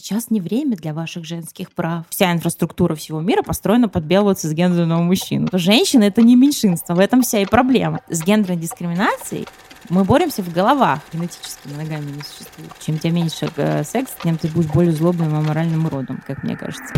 сейчас не время для ваших женских прав. Вся инфраструктура всего мира построена под белого цисгендерного мужчину. То женщины — это не меньшинство, в этом вся и проблема. С гендерной дискриминацией мы боремся в головах. Генетически моногамия не существует. Чем у тебя меньше секс, тем ты будешь более злобным и аморальным уродом, как мне кажется.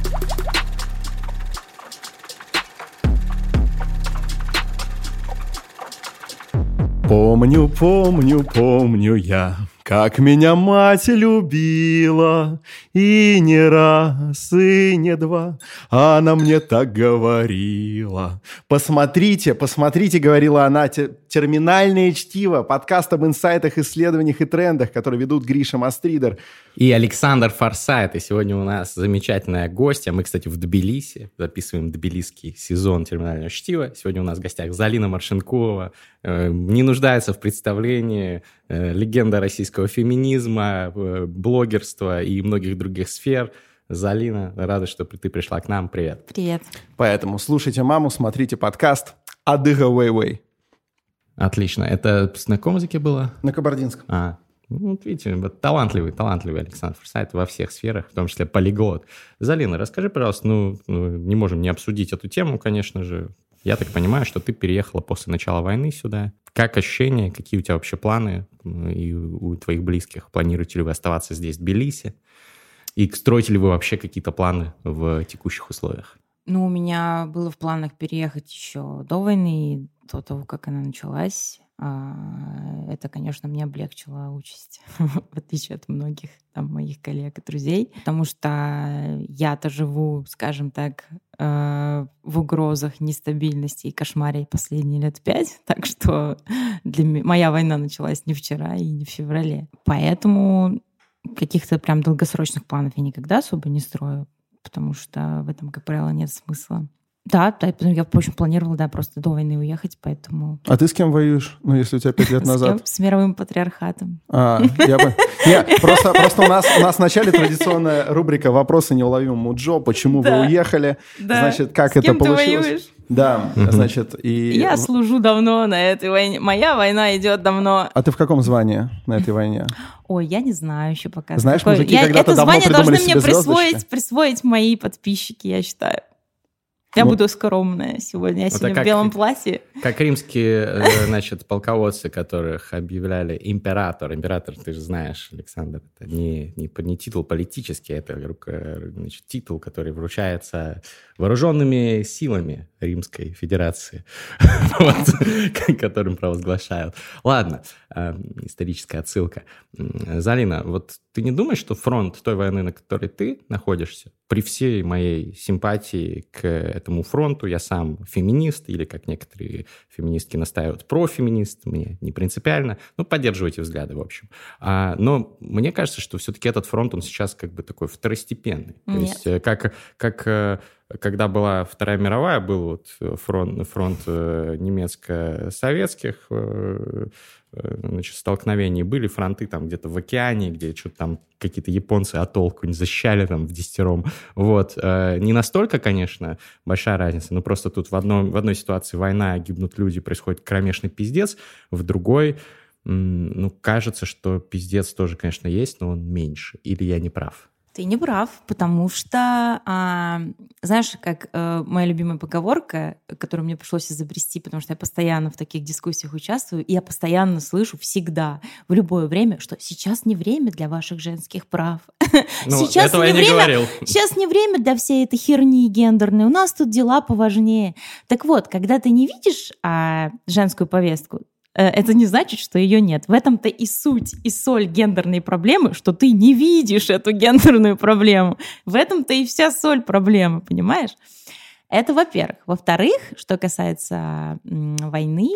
Помню, помню, помню я, как меня мать любила, и не раз, и не два она мне так говорила. Посмотрите, посмотрите, говорила она, терминальное чтиво, подкаст об инсайтах, исследованиях и трендах, который ведут Гриша Мастридер и Александр Форсайт. И сегодня у нас замечательная гостья. Мы, кстати, в Тбилиси записываем тбилисский сезон терминального чтива. Сегодня у нас в гостях Залина Маршенкова. Не нуждается в представлении, легенда российского феминизма, блогерства и многих других сфер. Залина, рада, что ты пришла к нам. Привет. Привет. Поэтому слушайте маму, смотрите подкаст «Адыга Вэй-Вэй». Отлично. Это на каком языке было? На кабардинском. Вот видите, талантливый Александр Форсайт во всех сферах, в том числе полиглот. Залина, расскажи, пожалуйста, не можем не обсудить эту тему, конечно же. Я так понимаю, что ты переехала после начала войны сюда. Как ощущения, какие у тебя вообще планы и у твоих близких? Планируете ли вы оставаться здесь, в Тбилиси? И строите ли вы вообще какие-то планы в текущих условиях? У меня было в планах переехать еще до войны, до того, как она началась. Это, конечно, мне облегчило участь, в отличие от многих моих коллег и друзей, потому что я-то живу, скажем так, в угрозах нестабильности и кошмаре последние лет 5, так что моя война началась не вчера и не в феврале. Поэтому каких-то прям долгосрочных планов я никогда особо не строю, потому что в этом, как правило, нет смысла. Да, я, в общем, планировала, просто до войны уехать, поэтому... А ты с кем воюешь? Если у тебя 5 лет назад. С мировым патриархатом. Просто у нас в начале традиционная рубрика «Вопросы неуловимому Джо». Почему вы уехали? Значит, как это получилось? Да, значит, и... Я служу давно на этой войне. Моя война идет давно. А ты в каком звании на этой войне? Ой, я не знаю еще пока. Знаешь, мужики когда-то давно придумали себе это звание должны звездочки. мне присвоить мои подписчики, я считаю. Я буду скромная сегодня. Я сегодня в белом платье. Как римские, полководцы, которых объявляли император. Император, ты же знаешь, Александр, это не титул политический, это титул, который вручается вооруженными силами Римской Федерации, которым провозглашают. Ладно, историческая отсылка. Залина, ты не думаешь, что фронт той войны, на которой ты находишься, при всей моей симпатии к этому фронту, я сам феминист, или, как некоторые феминистки настаивают, профеминист, мне не принципиально, поддерживайте взгляды, в общем. Но мне кажется, что все-таки этот фронт, он сейчас такой второстепенный. Нет. То есть, когда была Вторая мировая, был фронт немецко-советских столкновений, были фронты где-то в океане, где что-то какие-то японцы атолл какой-нибудь защищали в десятером. Не настолько, конечно, большая разница, но просто тут в одной ситуации война, гибнут люди, происходит кромешный пиздец, в другой, кажется, что пиздец тоже, конечно, есть, но он меньше. Или я не прав? Ты не прав, потому что, знаешь, как моя любимая поговорка, которую мне пришлось изобрести, потому что я постоянно в таких дискуссиях участвую, и я постоянно слышу всегда, в любое время, что сейчас не время для ваших женских прав. Сейчас этого я не говорил. Сейчас не время для всей этой херни гендерной, у нас тут дела поважнее. Так вот, когда ты не видишь женскую повестку, это не значит, что ее нет. В этом-то и суть, и соль гендерной проблемы, что ты не видишь эту гендерную проблему. В этом-то и вся соль проблемы, понимаешь? Это во-первых. Во-вторых, что касается войны,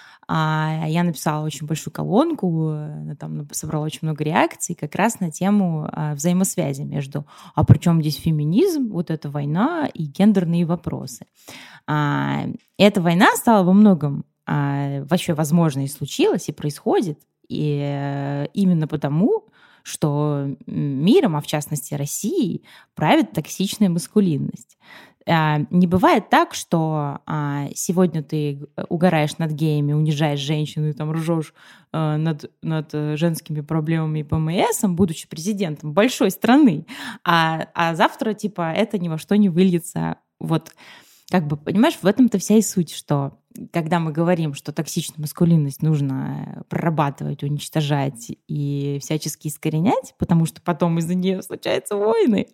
я написала очень большую колонку, собрала очень много реакций как раз на тему взаимосвязи между при чем здесь феминизм, эта война и гендерные вопросы. Эта война стала во многом вообще возможно и случилось, и происходит, и именно потому, что миром, а в частности Россией, правит токсичная маскулинность. Не бывает так, что сегодня ты угораешь над геями, унижаешь женщину и там ржешь над женскими проблемами и ПМСом, будучи президентом большой страны, а завтра, типа, это ни во что не выльется. Вот, как бы, понимаешь, в этом-то вся и суть, что когда мы говорим, что токсичную маскулинность нужно прорабатывать, уничтожать и всячески искоренять, потому что потом из-за нее случаются войны,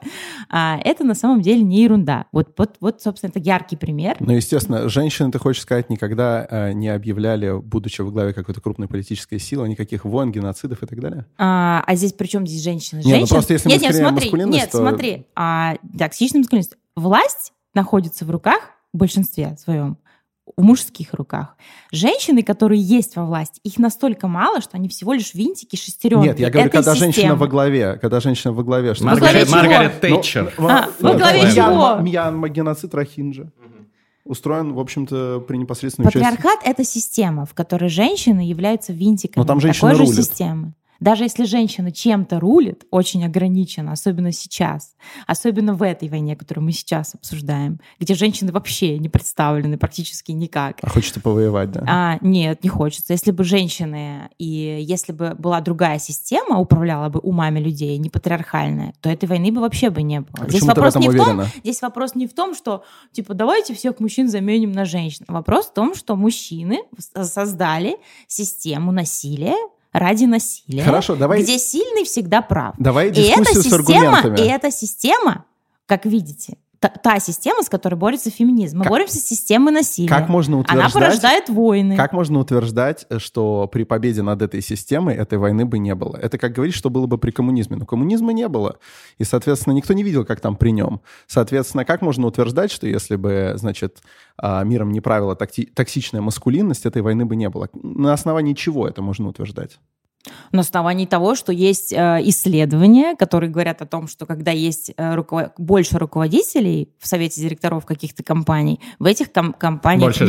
это на самом деле не ерунда. Вот, собственно, это яркий пример. Ну, естественно, женщины, ты хочешь сказать, никогда не объявляли, будучи во главе какой-то крупной политической силы, никаких войн, геноцидов и так далее? А здесь при чем здесь женщины? Нет, ну просто если мы искореняем маскулинность, то... смотри, токсичная маскулинность. Власть находится в руках, в большинстве своем, в мужских руках. Женщины, которые есть во власти, их настолько мало, что они всего лишь винтики, шестеренки. Нет, я говорю, когда женщина во главе. Что Маргарет Тэтчер. Во главе чего? Геноцид Рохинджа. Устроен, в общем-то, при непосредственном участии. Патриархат — это система, в которой женщины являются винтиками такой же системы. Даже если женщина чем-то рулит, очень ограничена, особенно сейчас, особенно в этой войне, которую мы сейчас обсуждаем, где женщины вообще не представлены практически никак. А хочется повоевать, да? Нет, не хочется. Если бы женщины и если бы была другая система, управляла бы умами людей, не патриархальная, то этой войны бы вообще бы не было. Здесь вопрос не в том, здесь вопрос не в том, что типа давайте всех мужчин заменим на женщин. Вопрос в том, что мужчины создали систему насилия, ради насилия, хорошо, давай... где сильный всегда прав. Давай дискуссию с аргументами. И эта система, как видите, та система, с которой борется феминизм. Мы боремся с системой насилия. Как можно утверждать, она порождает войны. Как можно утверждать, что при победе над этой системой этой войны бы не было? Это как говорить, что было бы при коммунизме. Но коммунизма не было. И, соответственно, никто не видел, как там при нем. Соответственно, как можно утверждать, что если бы, значит, миром не правила токсичная маскулинность, этой войны бы не было? На основании чего это можно утверждать? На основании того, что есть исследования, которые говорят о том, что когда есть больше руководителей в совете директоров каких-то компаний, в этих компаниях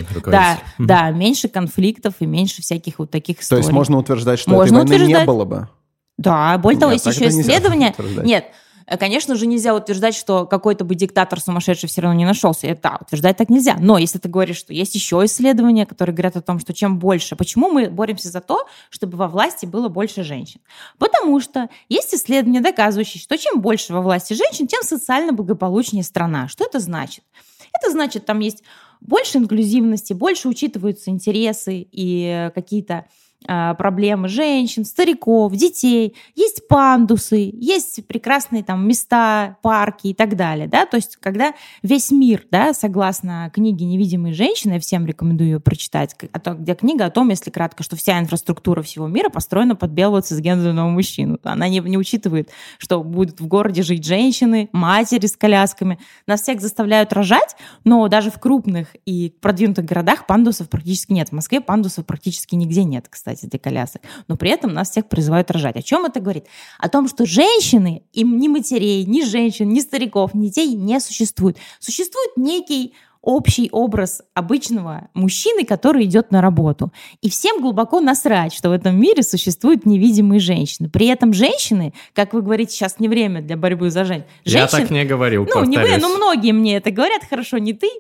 меньше конфликтов и меньше всяких вот таких историй. То есть можно утверждать, что этой войны не было бы? Да, более того, есть еще исследования. Нет. Конечно же, нельзя утверждать, что какой-то бы диктатор сумасшедший все равно не нашелся. Это утверждать так нельзя. Но если ты говоришь, что есть еще исследования, которые говорят о том, что чем больше... Почему мы боремся за то, чтобы во власти было больше женщин? Потому что есть исследования, доказывающие, что чем больше во власти женщин, тем социально благополучнее страна. Что это значит? Это значит, там есть больше инклюзивности, больше учитываются интересы и какие-то проблемы женщин, стариков, детей, есть пандусы, есть прекрасные там места, парки и так далее, да, то есть когда весь мир, да, согласно книге «Невидимые женщины», я всем рекомендую ее прочитать, где книга о том, если кратко, что вся инфраструктура всего мира построена под белого цисгендерного мужчину, она не учитывает, что будут в городе жить женщины, матери с колясками, нас всех заставляют рожать, но даже в крупных и продвинутых городах пандусов практически нет, в Москве пандусов практически нигде нет, кстати, для колясок. Но при этом нас всех призывают рожать. О чем это говорит? О том, что женщины, им ни матерей, ни женщин, ни стариков, ни детей не существует. Существует некий общий образ обычного мужчины, который идет на работу. И всем глубоко насрать, что в этом мире существуют невидимые женщины. При этом женщины, как вы говорите, сейчас не время для борьбы за женщин. Я так не говорил, не вы, но многие мне это говорят, хорошо, не ты.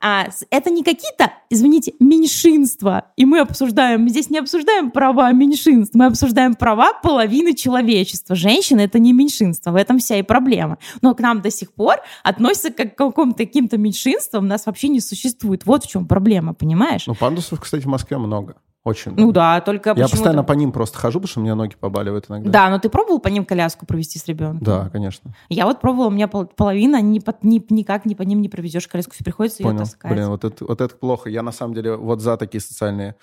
Это не какие-то, извините, меньшинства. И мы здесь не обсуждаем права меньшинств, мы обсуждаем права половины человечества. Женщины — это не меньшинство, в этом вся и проблема. Но к нам до сих пор относятся как к каким-то меньшинствам, нас вообще не существует. Вот в чем проблема, понимаешь? Ну, пандусов, кстати, в Москве много. Очень много. Ну да, только я постоянно по ним просто хожу, потому что у меня ноги побаливают иногда. Да, но ты пробовал по ним коляску провести с ребенком? Да, конечно. Я вот пробовала, у меня половина, никак по ним не проведешь коляску, приходится ее таскать. Блин, вот это плохо. Я на самом деле вот за такие социальные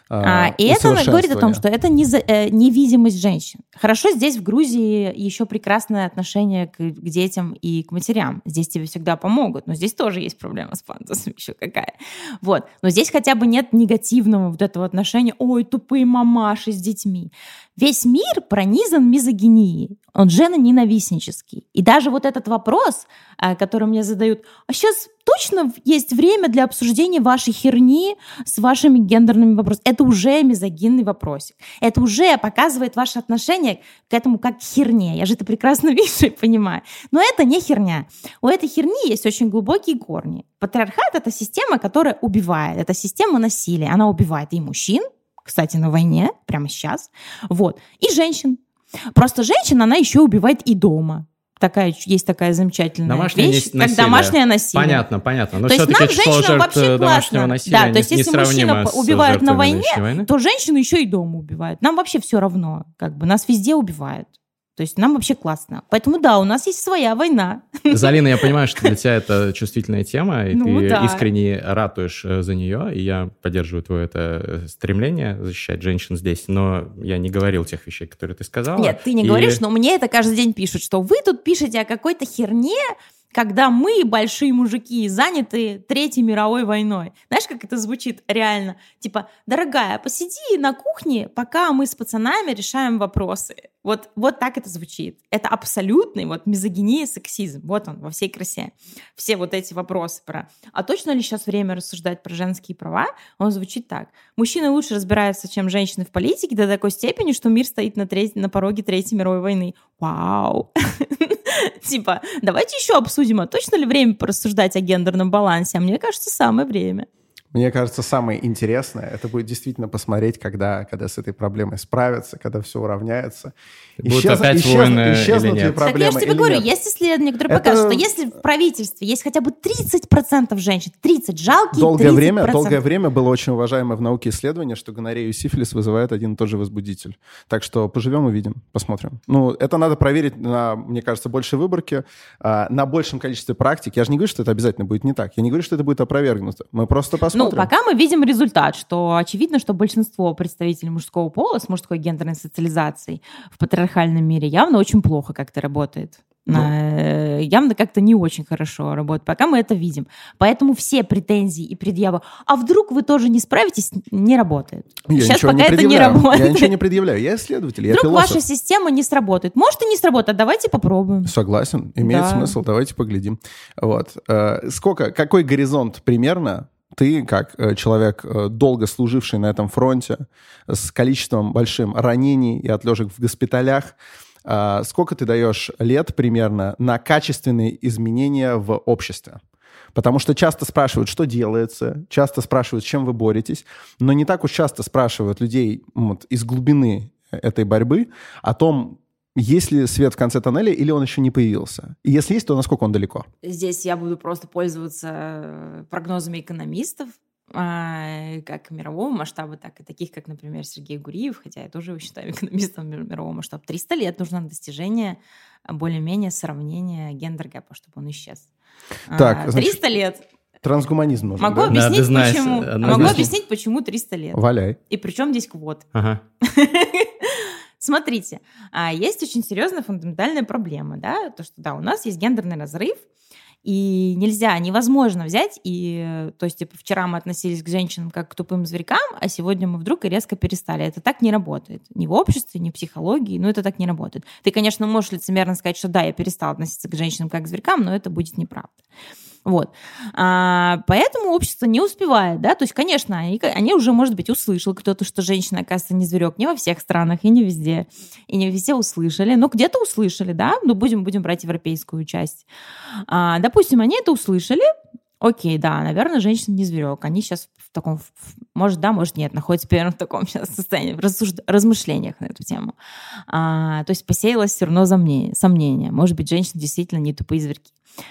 и это говорит о том, что это невидимость женщин. Хорошо, здесь в Грузии еще прекрасное отношение к детям и к матерям. Здесь тебе всегда помогут, но здесь тоже есть проблема с пандусом еще какая. Вот. Но здесь хотя бы нет негативного вот этого отношения «Ой, тупые мамаши с детьми». Весь мир пронизан мизогинией, он женоненавистнический. И даже вот этот вопрос, который мне задают, а сейчас точно есть время для обсуждения вашей херни с вашими гендерными вопросами? Это уже мизогинный вопросик. Это уже показывает ваше отношение к этому как к херне. Я же это прекрасно вижу и понимаю. Но это не херня. У этой херни есть очень глубокие корни. Патриархат — это система, которая убивает. Это система насилия. Она убивает и мужчин, кстати, на войне, прямо сейчас, вот, и женщин. Просто женщина, она еще убивает и дома. Есть такая замечательная вещь, как домашнее насилие. Понятно. Но то есть нам, женщинам, вообще классно. Да, то есть если мужчина убивает на войне, то женщину еще и дома убивают. Нам вообще все равно, как бы, нас везде убивают. То есть нам вообще классно. Поэтому да, у нас есть своя война. Залина, я понимаю, что для тебя это чувствительная тема, и ты искренне ратуешь за нее, и я поддерживаю твое это стремление защищать женщин здесь, но я не говорил тех вещей, которые ты сказала. Нет, ты не говоришь, но мне это каждый день пишут, что вы тут пишете о какой-то херне, когда мы, большие мужики, заняты Третьей мировой войной. Знаешь, как это звучит реально? Типа, дорогая, посиди на кухне, пока мы с пацанами решаем вопросы. Вот так это звучит. Это абсолютный мизогиния, сексизм. Вот он во всей красе. Все вот эти вопросы про «а точно ли сейчас время рассуждать про женские права?» Он звучит так. Мужчины лучше разбираются, чем женщины в политике до такой степени, что мир стоит на пороге Третьей мировой войны. Вау! Типа, давайте еще обсудим, а точно ли время порассуждать о гендерном балансе? А мне кажется, самое время. Мне кажется, самое интересное, это будет действительно посмотреть, когда с этой проблемой справятся, когда все уравняется. Будут опять войны или нет? Так я же тебе говорю, есть исследования, которые показывают, что если в правительстве есть хотя бы 30% женщин, 30, жалкие 30%. Долгое время было очень уважаемое в науке исследование, что гонорею и сифилис вызывает один и тот же возбудитель. Так что поживем, увидим, посмотрим. Это надо проверить на, мне кажется, большей выборке, на большем количестве практик. Я же не говорю, что это обязательно будет не так. Я не говорю, что это будет опровергнуто. Мы просто посмотрим. Пока мы видим результат, что очевидно, что большинство представителей мужского пола с мужской гендерной социализацией в патриархальном мире явно очень плохо как-то работает. Явно как-то не очень хорошо работает. Пока мы это видим. Поэтому все претензии и предъявы, а вдруг вы тоже не справитесь, не работает. Сейчас пока это не работает. Я ничего не предъявляю. Я исследователь, я философ. Вдруг ваша система не сработает. Может и не сработает, давайте попробуем. Согласен, имеет смысл, давайте поглядим. Какой горизонт примерно ты, как человек, долго служивший на этом фронте, с количеством большим ранений и отлежек в госпиталях, сколько ты даешь лет примерно на качественные изменения в обществе? Потому что часто спрашивают, что делается, часто спрашивают, с чем вы боретесь, но не так уж часто спрашивают людей из глубины этой борьбы о том, есть ли свет в конце тоннеля или он еще не появился. И если есть, то насколько он далеко? Здесь я буду просто пользоваться прогнозами экономистов, как мирового масштаба, так и таких, как, например, Сергей Гуриев, хотя я тоже его считаю экономистом мирового масштаба. 300 лет нужно на достижение более-менее сравнения гендер-гэпа, чтобы он исчез. Так, 300 лет. Трансгуманизм нужен, Могу объяснить, почему 300 лет. Валяй. И причем здесь квот. Ага. Смотрите, есть очень серьезная фундаментальная проблема, да, то, что, да, у нас есть гендерный разрыв, и невозможно взять, то есть, типа, вчера мы относились к женщинам как к тупым зверькам, а сегодня мы вдруг и резко перестали. Это так не работает. Ни в обществе, ни в психологии, это так не работает. Ты, конечно, можешь лицемерно сказать, что да, я перестала относиться к женщинам как к зверькам, но это будет неправда. Вот. Поэтому общество не успевает, да, то есть, конечно, они уже, может быть, услышал кто-то, что женщина, оказывается, не зверек, не во всех странах и не везде, и не везде услышали, но где-то услышали, да, будем брать европейскую часть. Допустим, они это услышали, окей, да, наверное, женщина не зверек, они сейчас в таком, может, да, может, нет, находятся примерно в таком сейчас состоянии, в размышлениях на эту тему. То есть посеялось все равно сомнение, может быть, женщины действительно не тупые зверьки.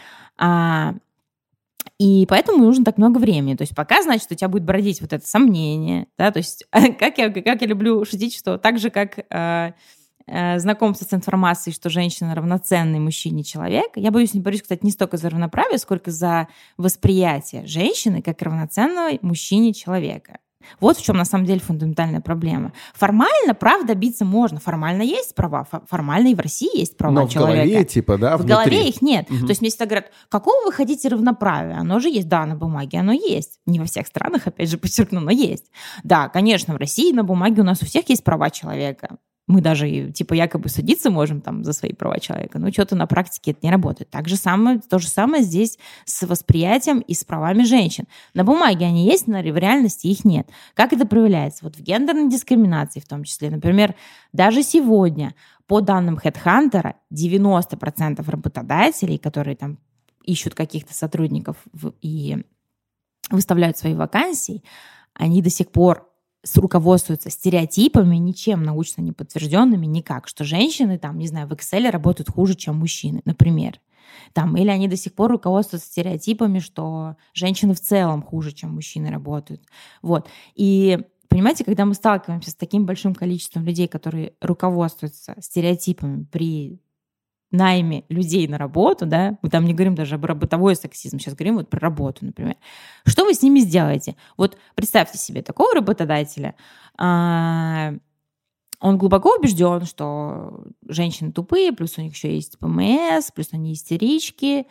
И поэтому нужно так много времени. То есть пока, значит, у тебя будет бродить вот это сомнение. Да? То есть как я люблю шутить, что так же, как знакомство с информацией, что женщина равноценный мужчине человек, я борюсь, кстати, не столько за равноправие, сколько за восприятие женщины как равноценного мужчине человека. Вот в чем на самом деле фундаментальная проблема. Формально прав добиться можно. Формально есть права. Формально и в России есть права человека. Но в голове, типа, да, внутри. В голове их нет. Угу. То есть мне всегда говорят, какого вы хотите равноправия? Оно же есть. Да, на бумаге оно есть. Не во всех странах, опять же, подчеркну, но есть. Да, конечно, в России на бумаге у нас у всех есть права человека. Мы даже, якобы судиться можем там за свои права человека, но что-то на практике это не работает. То же самое здесь с восприятием и с правами женщин. На бумаге они есть, но в реальности их нет. Как это проявляется? Вот в гендерной дискриминации в том числе. Например, даже сегодня, по данным HeadHunter, 90% работодателей, которые там ищут каких-то сотрудников и выставляют свои вакансии, они до сих пор руководствуются стереотипами, ничем научно не подтвержденными, никак, что женщины там, не знаю, в Excel работают хуже, чем мужчины, например. Там, или они до сих пор руководствуются стереотипами, что женщины в целом хуже, чем мужчины работают. Вот. И понимаете, когда мы сталкиваемся с таким большим количеством людей, которые руководствуются стереотипами при найме людей на работу, да, мы там не говорим даже об бытовой сексизм, сейчас говорим вот про работу, например. Что вы с ними сделаете? Вот представьте себе такого работодателя, он глубоко убежден, что женщины тупые, плюс у них еще есть ПМС, плюс они истерички,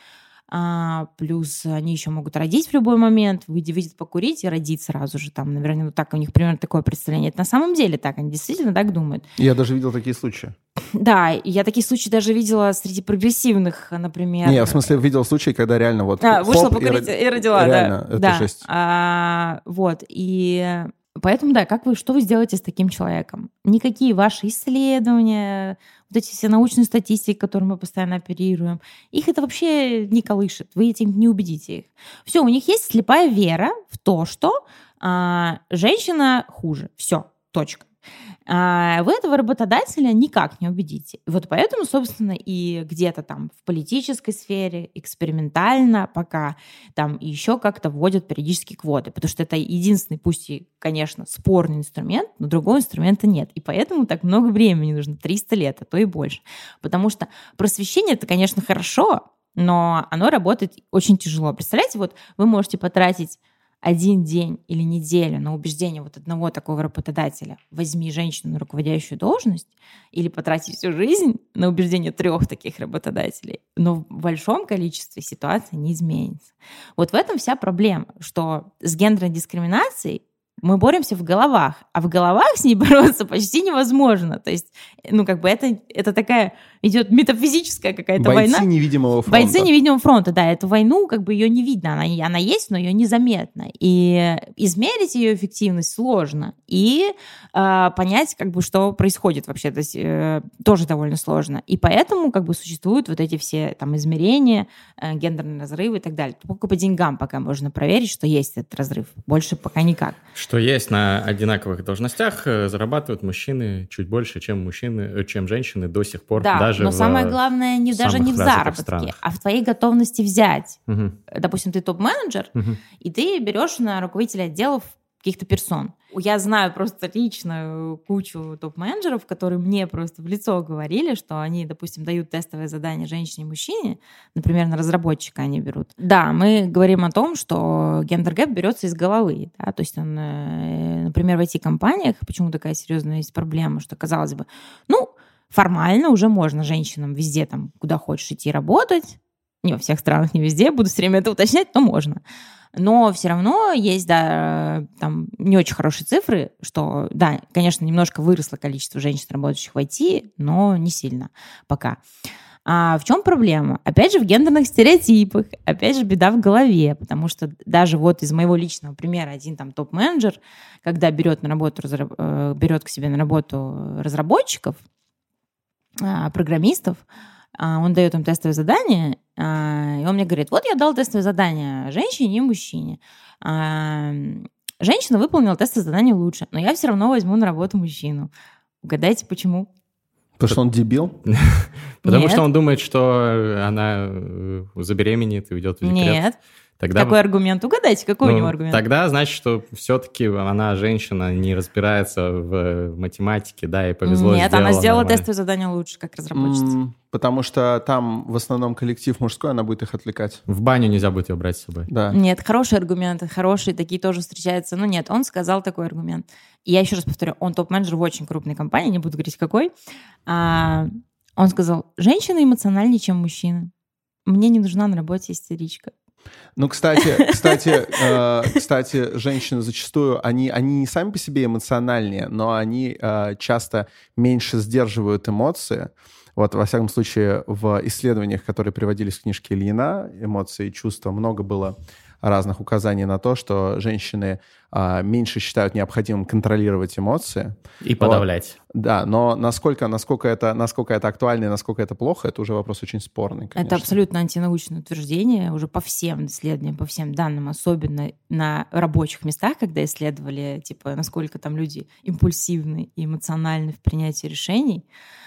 плюс они еще могут родить в любой момент, выйдет покурить и родить сразу же. Там, наверное, вот так у них примерно такое представление. Это на самом деле так, они действительно так думают. Я даже видел такие случаи. Да, я такие случаи даже видела среди прогрессивных, например. Не, я в смысле видел случаи, когда реально вот вышла покурить и родила, реально, да. это жесть. Вот, и поэтому, да, что вы сделаете с таким человеком? Никакие ваши исследования, вот эти все научные статистики, которыми мы постоянно оперируем, их это вообще не колышет, вы этим не убедите их. Все, у них есть слепая вера в то, что женщина хуже. Все, точка. Вы этого работодателя никак не убедите. Вот поэтому, собственно, и где-то там в политической сфере экспериментально пока там еще как-то вводят периодически квоты, потому что это единственный, пусть и, конечно, спорный инструмент, но другого инструмента нет. И поэтому так много времени нужно, 300 лет, а то и больше. Потому что просвещение — это, конечно, хорошо, но оно работает очень тяжело. Представляете, вот вы можете потратить 1 день или неделю на убеждение вот одного такого работодателя: возьми женщину на руководящую должность, или потратить всю жизнь на убеждение 3 таких работодателей. Но в большом количестве ситуаций не изменится. Вот в этом вся проблема, что с гендерной дискриминацией мы боремся в головах, а в головах с ней бороться почти невозможно. То есть, это такая идет метафизическая какая-то война. Бойцы невидимого фронта. Бойцы невидимого фронта, да. Эту войну ее не видно. Она есть, но ее незаметно. И измерить ее эффективность сложно. И понять, что происходит вообще, то есть, тоже довольно сложно. И поэтому существуют вот эти все там измерения, гендерные разрывы и так далее. Только по деньгам пока можно проверить, что есть этот разрыв. Больше пока никак. Что есть на одинаковых должностях, зарабатывают мужчины чуть больше, чем женщины до сих пор. Да, даже но самое главное даже не в заработке, странах. а в твоей готовности взять. Угу. Допустим, ты топ-менеджер, и ты берешь на руководителя отделов каких-то персон. Я знаю просто лично кучу топ-менеджеров, которые мне просто в лицо говорили, что они, допустим, дают тестовое задание женщине и мужчине, например, на разработчика они берут. Да, мы говорим о том, что гендер-гэп берется из головы. Да? То есть, например, в IT-компаниях почему такая серьезная есть проблема, что, казалось бы, формально уже можно женщинам везде, там, куда хочешь идти работать. Не во всех странах, не везде, буду все время это уточнять, но можно. Но все равно есть, да, там не очень хорошие цифры, что, да, конечно, немножко выросло количество женщин, работающих в IT, но не сильно пока. А в чем проблема? Опять же, в гендерных стереотипах, опять же, беда в голове, потому что даже вот из моего личного примера один там топ-менеджер, когда берет к себе на работу разработчиков, программистов, он дает им тестовое задание, и он мне говорит: вот я дал тестовое задание женщине и мужчине. Женщина выполнила тестовое задание лучше, но я все равно возьму на работу мужчину. Угадайте, почему? Потому что он дебил? Потому что он думает, что она забеременеет и уйдет в декрет. Нет. Какой аргумент? Угадайте, какой у него аргумент? Тогда значит, что все-таки она, женщина, не разбирается в математике, да, и повезло. Нет, она сделала тестовое задание лучше, как разработчица. Потому что там в основном коллектив мужской, она будет их отвлекать. В баню нельзя будет ее брать с собой. Да. Нет, хорошие аргументы, хорошие, такие тоже встречаются. Но нет, он сказал такой аргумент. И я еще раз повторю, он топ-менеджер в очень крупной компании, не буду говорить какой. Он сказал: женщины эмоциональнее, чем мужчины. Мне не нужна на работе истеричка. Ну, кстати, женщины зачастую, они не сами по себе эмоциональнее, но они часто меньше сдерживают эмоции. Вот, во всяком случае, в исследованиях, которые приводились в книжке Ильина «Эмоции и чувства», много было разных указаний на то, что женщины меньше считают необходимым контролировать эмоции. И подавлять. Да, но насколько это актуально и насколько это плохо, это уже вопрос очень спорный, конечно. Это абсолютно антинаучное утверждение уже по всем исследованиям, по всем данным, особенно на рабочих местах, когда исследовали, типа, насколько там люди импульсивны и эмоциональны в принятии решений.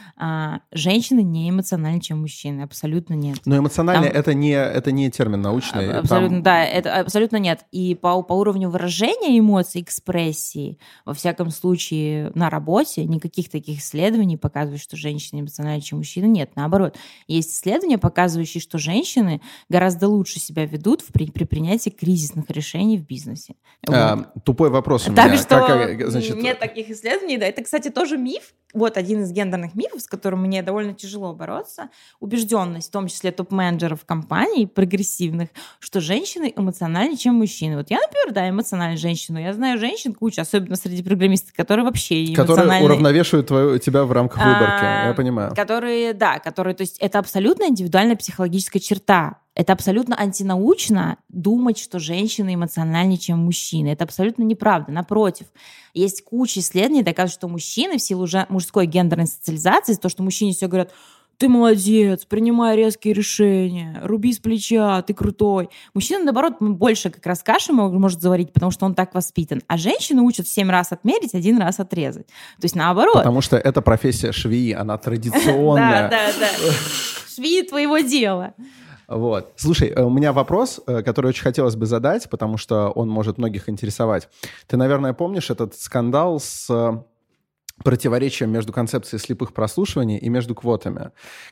Женщины не эмоциональнее, чем мужчины, абсолютно нет. Но эмоционально это не термин научный. Абсолютно, да, это абсолютно нет. И по уровню выражения эмоций, экспрессии, во всяком случае, на работе никаких таких исследований, показывающих, что женщины эмоциональнее, чем мужчины, нет. Наоборот, есть исследования, показывающие, что женщины гораздо лучше себя ведут при принятии кризисных решений в бизнесе. Вот. Тупой вопрос у так меня. Что нет таких исследований, да. Это, кстати, тоже миф. Вот один из гендерных мифов, с которым мне довольно тяжело бороться. Убежденность, в том числе топ-менеджеров компаний прогрессивных, что женщины эмоциональнее, чем мужчины. Вот я, например, да, эмоциональная женщина. Я знаю женщин кучу, особенно среди программистов, которые вообще эмоциональные. Которые уравновешивают тебя в рамках выборки, я понимаю. Которые, то есть это абсолютно индивидуальная психологическая черта. Это абсолютно антинаучно думать, что женщины эмоциональнее, чем мужчины. Это абсолютно неправда. Напротив, есть куча исследований, доказывают, что мужчины в силу мужской гендерной социализации, то, что мужчине все говорят: ты молодец, принимай резкие решения, руби с плеча, ты крутой. Мужчина, наоборот, больше как раз каши может заварить, потому что он так воспитан. А женщины учат 7 раз отмерить, 1 раз отрезать. То есть наоборот. Потому что это профессия швеи, она традиционная. Да. Швеи твоего дела. Вот. Слушай, у меня вопрос, который очень хотелось бы задать, потому что он может многих интересовать. Ты, наверное, помнишь этот скандал с противоречием между концепцией слепых прослушиваний и между квотами,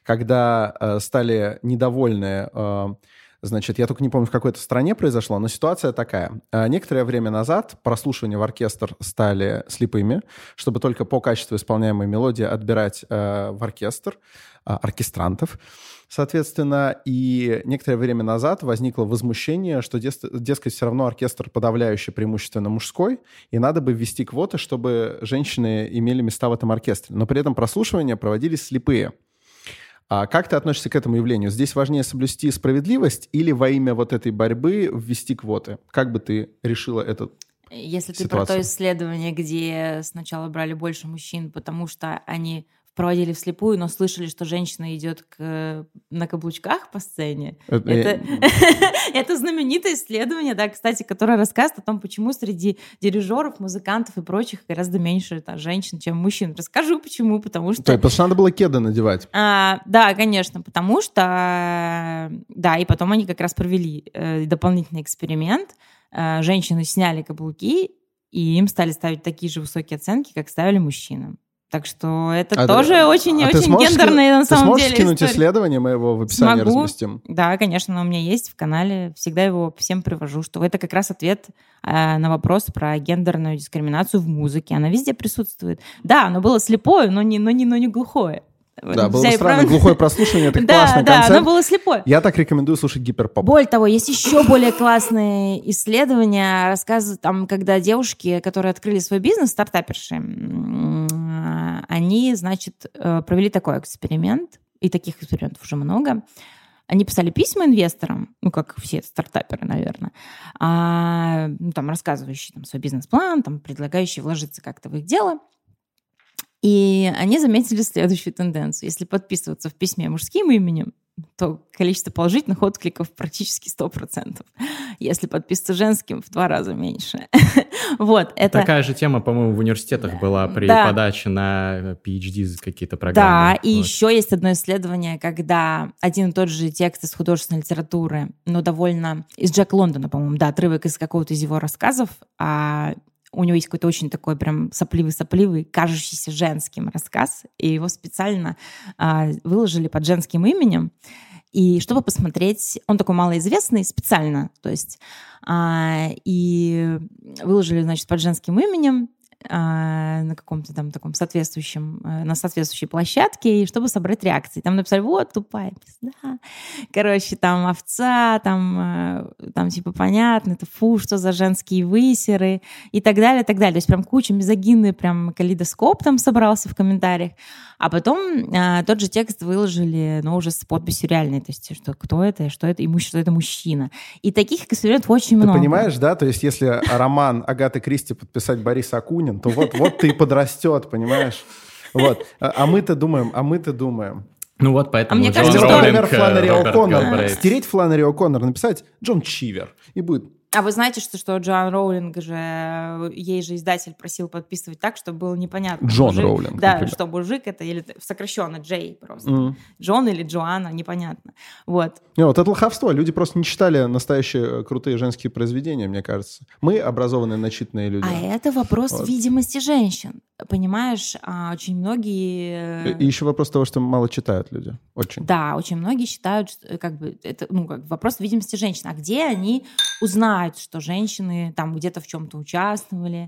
когда стали недовольны, значит, я только не помню, в какой-то стране произошло, но ситуация такая. Некоторое время назад прослушивания в оркестр стали слепыми, чтобы только по качеству исполняемой мелодии отбирать в оркестр оркестрантов. Соответственно, и некоторое время назад возникло возмущение, что, дескать, все равно оркестр подавляюще преимущественно мужской, и надо бы ввести квоты, чтобы женщины имели места в этом оркестре. Но при этом прослушивания проводились слепые. А как ты относишься к этому явлению? Здесь важнее соблюсти справедливость или во имя вот этой борьбы ввести квоты? Как бы ты решила эту Если ты ситуацию? про то исследование, где сначала брали больше мужчин, потому что они проводили вслепую, но слышали, что женщина идет на каблучках по сцене. Это знаменитое исследование, да, кстати, которое рассказывает о том, почему среди дирижеров, музыкантов и прочих гораздо меньше женщин, чем мужчин. Расскажу, почему. Потому что надо было кеды надевать. Да, конечно, потому что... Да, и потом они как раз провели дополнительный эксперимент. Женщины сняли каблуки, и им стали ставить такие же высокие оценки, как ставили мужчинам. Так что это тоже очень гендерное на самом деле. Ты сможешь скинуть исследование, мы его в описании разместим? Да, конечно, оно у меня есть в канале. Всегда его всем привожу, что это как раз ответ на вопрос про гендерную дискриминацию в музыке. Она везде присутствует. Да, оно было слепое, но не глухое. Да, было странно, глухое прослушивание, это классный концерт. Да, оно было слепое. Я так рекомендую слушать гиперпоп. Более того, есть еще более классные исследования, рассказы, там, когда девушки, которые открыли свой бизнес, стартаперши, они, значит, провели такой эксперимент, и таких экспериментов уже много. Они писали письма инвесторам, как все стартаперы, наверное, там, рассказывающие свой бизнес-план, там, предлагающие вложиться как-то в их дело. И они заметили следующую тенденцию. Если подписываться в письме мужским именем, то количество положительных откликов практически 100%. Если подписываться женским, в 2 раза меньше. Вот, это... Такая же тема, по-моему, в университетах была при подаче на PhD какие-то программы. Да, и еще есть одно исследование, когда один и тот же текст из художественной литературы, но довольно... Из Джека Лондона, по-моему, да, отрывок из какого-то из его рассказов, у него есть какой-то очень такой прям сопливый, кажущийся женским рассказ, и его специально выложили под женским именем, и чтобы посмотреть, он такой малоизвестный специально, то есть, и выложили, значит, под женским именем, на каком-то там таком соответствующем, на соответствующей площадке, и чтобы собрать реакции. Там написали, вот, тупая пизда. Короче, там овца, там типа понятно, это фу, что за женские высеры и так далее, и так далее. То есть прям куча мизогинный, прям калейдоскоп там собрался в комментариях. А потом тот же текст выложили, но уже с подписью реальной, то есть что кто это, что это, и что это мужчина. И таких экспериментов очень много. Ты понимаешь, да? То есть если роман Агаты Кристи подписать Борис Акунин, то вот ты и подрастет, понимаешь? Вот. А мы-то думаем. Ну вот поэтому мне кажется, Джон что... Роулинг, Например, Фланнери Роберт О'Коннор. Гэлбрейт. Стереть Фланнери О'Коннор, написать Джон Чивер. И будет... А вы знаете, что Джоан Роулинг же, ей же издатель просил подписывать так, чтобы было непонятно. Джон мужик, Роулинг, да, например. что мужик это, или сокращенно Джей просто. Джон или Джоанна, непонятно. Вот. Вот это лоховство. Люди просто не читали настоящие крутые женские произведения, мне кажется. Мы образованные, начитанные люди. А это вопрос Вот. видимости женщин. Понимаешь, очень многие... И еще вопрос того, что мало читают люди. Очень. Да, очень многие считают, что как бы это вопрос видимости женщин. А где они узнают, что женщины там где-то в чем-то участвовали,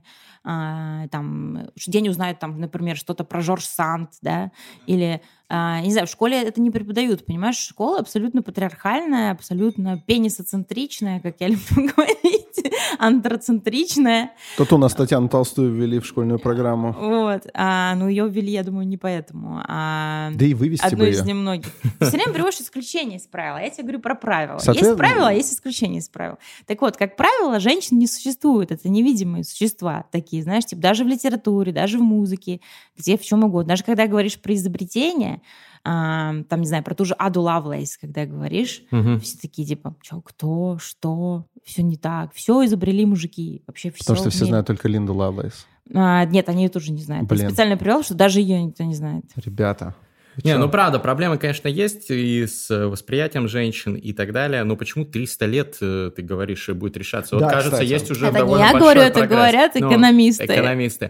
там, где они узнают, там, например, что-то про Жорж Санд, да, или, не знаю, в школе это не преподают, понимаешь? Школа абсолютно патриархальная, абсолютно пенисоцентричная, как я люблю говорить, андроцентричная. Тут у нас Татьяну Толстую ввели в школьную программу. Вот. Но ее ввели, я думаю, не поэтому. Да и вывести одно бы из ее. немногих. Ты все время приводишь исключения из правил. Я тебе говорю про правила. Соответственно- Есть правила, а есть исключения из правил. Так вот, как правило, женщин не существует. Это невидимые существа такие, знаешь, типа даже в литературе, даже в музыке, где в чем угодно. Даже когда говоришь про изобретение, там, не знаю, про ту же Аду Лавлейс, когда говоришь, все такие, типа, чё, кто, что, все не так, все изобрели мужики, вообще все. Потому что все знают только Линду Лавлейс. Нет, они ее тоже не знают. Блин. Я специально привел, что даже ее никто не знает. Ребята. вы Не, чё? ну правда, проблемы, конечно, есть и с восприятием женщин и так далее, но почему 300 лет, ты говоришь, и будет решаться? Вот, Да, кажется, кстати. есть уже Это не довольно я большой говорю, это прогресс. говорят Ну, экономисты. Экономисты.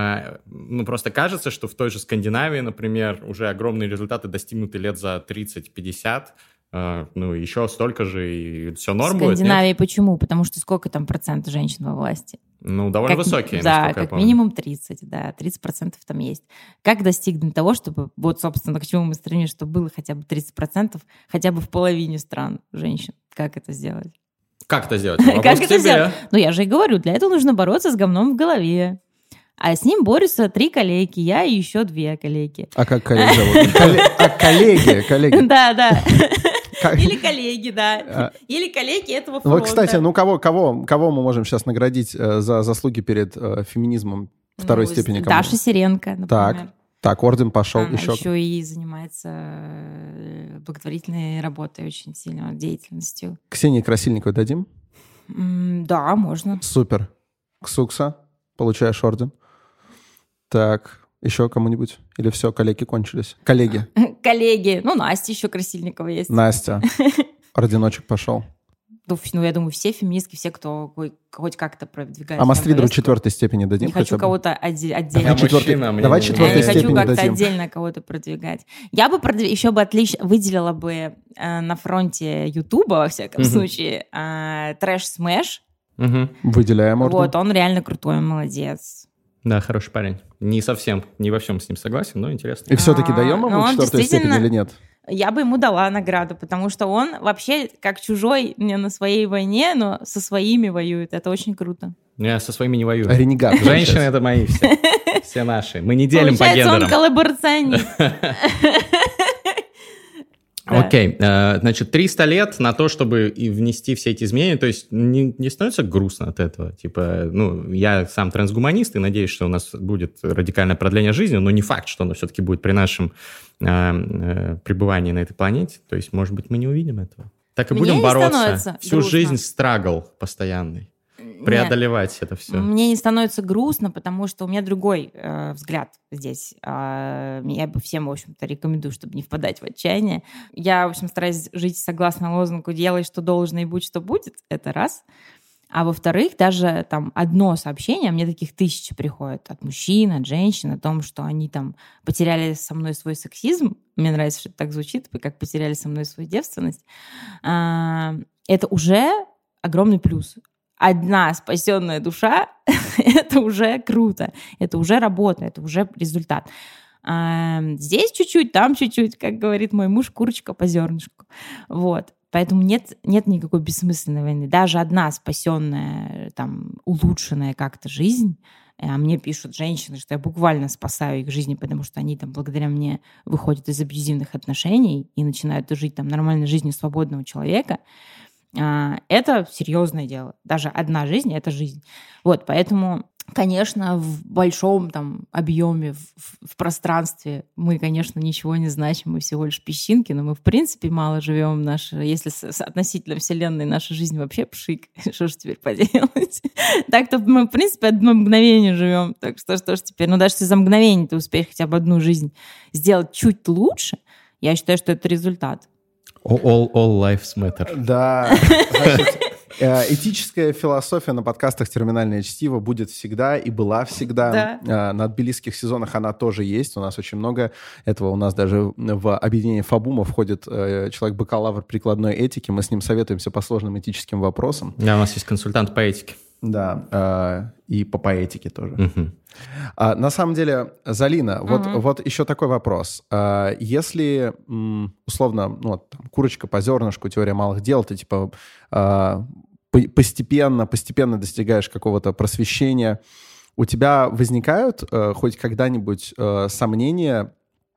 Ну, просто кажется, что в той же Скандинавии, например, уже огромные результаты достигнуты лет за 30-50, ну, еще столько же, и все норм В будет, нет? Скандинавии почему? Потому что сколько там процентов женщин во власти? Ну, довольно высокие, Да, насколько я как помню. минимум 30, да, 30% там есть. Как достигнуть того, чтобы, вот, собственно, к чему мы стремимся, чтобы было хотя бы 30%, хотя бы в половине стран женщин? Как это сделать? Как это сделать? Как Вопрос к это тебе. сделать? Ну, я же и говорю, для этого нужно бороться с говном в голове. А с ним борются 3 коллеги, я и еще 2 коллеги. А как коллег зовут? Коллеги. Да. Как- Или коллеги, да. Или коллеги этого Ну, фронта. вот, кстати, ну кого мы можем сейчас наградить за заслуги перед феминизмом второй Ну, степени? Кому? Даша Сиренко, например. Так, орден пошел. Она еще. еще и занимается благотворительной работой, очень сильной деятельностью. Ксении Красильниковой дадим? Да, можно. Супер. Ксукса, получаешь орден. Так, еще кому-нибудь? Или все, коллеги кончились? Коллеги. Коллеги. Ну, Настя еще Красильникова есть. Настя. Орденочек пошел. Ну, я думаю, все феминистки, все, кто хоть как-то продвигает. А Мастридру повестку. 4 степени дадим? Не хочу хотя бы? кого-то отдельно. Давай четвертый- мужчина, мне давай не- четвертый Я не хочу степени как-то дадим. отдельно кого-то продвигать. Я бы еще бы отлично выделила бы на фронте Ютуба, во всяком случае, трэш-смэш. Мгм. Выделяем орден. Вот, он реально крутой, он молодец. Да, хороший парень. Не совсем, не во всем с ним согласен, но интересно. И все-таки даем ну, ему он четвертую степень действительно- или нет? Я бы ему дала награду, потому что он вообще как чужой не на своей войне, но со своими воюет. Это очень круто. Я со своими не воюю. Ренегат. Женщины получается. это мои все. Все наши. Мы не делим по Получается, он гендерам. коллаборационист. Да. Окей, значит, 300 лет на то, чтобы и внести все эти изменения, то есть не становится грустно от этого? Типа, ну, я сам трансгуманист и надеюсь, что у нас будет радикальное продление жизни, но не факт, что оно все-таки будет при нашем пребывании на этой планете. То есть, может быть, мы не увидим этого. Так и Мне будем не бороться. становится Всю грустно. жизнь страгл постоянный. Преодолевать это все. Мне не становится грустно, потому что у меня другой взгляд здесь. Я бы всем, в общем-то, рекомендую, чтобы не впадать в отчаяние. Я, в общем, стараюсь жить согласно лозунгу «делай, что должно, и будь, что будет». Это раз. А во-вторых, даже там одно сообщение, мне таких 1000 приходит от мужчин, от женщин, о том, что они там потеряли со мной свой сексизм. Мне нравится, что это так звучит, как потеряли со мной свою девственность. Это уже огромный плюс. одна спасенная душа, это уже круто, это уже работа, это уже результат. Здесь чуть-чуть, там чуть-чуть, как говорит мой муж, курочка по зернышку. Вот. Поэтому нет никакой бессмысленной войны. Даже одна спасенная, там, улучшенная как-то жизнь, а мне пишут женщины, что я буквально спасаю их жизни, потому что они там благодаря мне выходят из абьюзивных отношений и начинают жить там нормальной жизнью свободного человека. Это серьезное дело. Даже одна жизнь — это жизнь. Вот, поэтому, конечно, в большом там объеме, в пространстве мы, конечно, ничего не значим, мы всего лишь песчинки, но мы, в принципе, мало живем. Если относительно Вселенной наша жизнь вообще пшик, что ж теперь поделать? Так-то мы, в принципе, одно мгновение живем. Так что ж теперь? Ну, даже если за мгновение ты успеешь хотя бы одну жизнь сделать чуть лучше, я считаю, что это результат. All lives matter. Да, значит, этическая философия на подкастах «Терминальное чтиво» будет всегда и была всегда. Да. На тбилисских сезонах она тоже есть. У нас очень много этого. У нас даже в объединение Фабума входит человек-бакалавр прикладной этики. Мы с ним советуемся по сложным этическим вопросам. Да, у нас есть консультант по этике. Да, и по поэтике тоже. Угу. На самом деле, Залина, вот еще такой вопрос. Если, условно, курочка по зернышку, теория малых дел, ты типа постепенно достигаешь какого-то просвещения, у тебя возникают хоть когда-нибудь сомнения